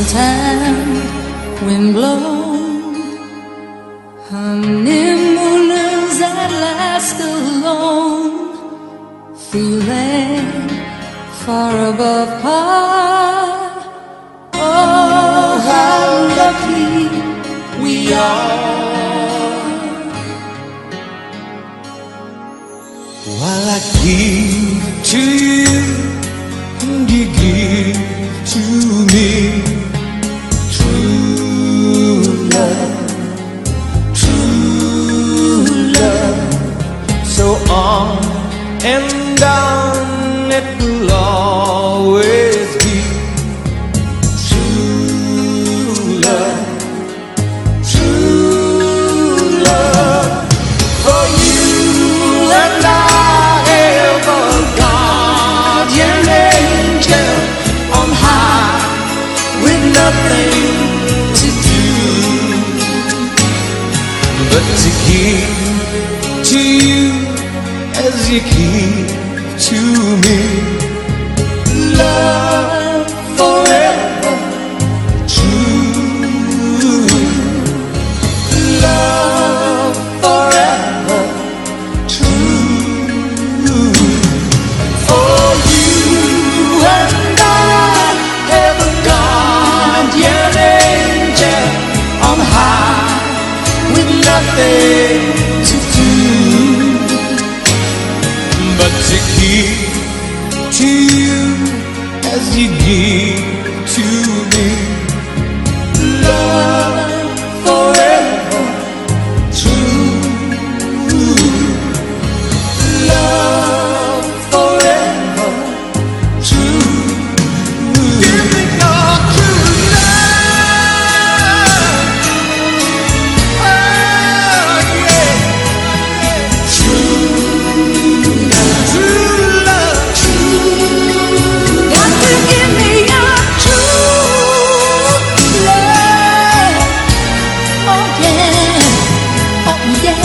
springtime, wind blown, honeymooners at last alone, feeling far above par. Oh, how lucky we are. While I give to you and you give to me, true love, so on and on it will always be. True love, for you and I have a guardian angel on high with nothing to do but to give to you as you give to me. Love forever true. Love forever true. For you and I have a guardian angel on high with nothing to do but to give to you as you give to me. Love forever true. Love forever true. Give me your true love. Oh yeah. True love. Got to give me your true love. Oh yeah, oh yeah.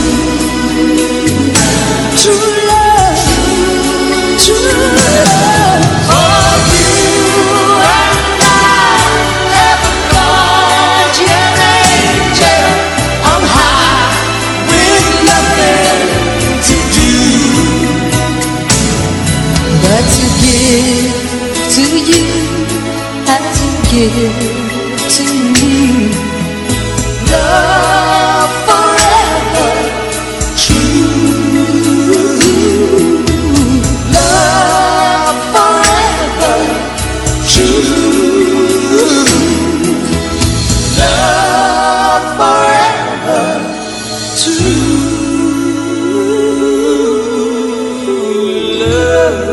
True love, true love. For you and I have a guardian angel on high with nothing to do But to give to you as you give to me. love forever true. Love forever true. Love forever true. Love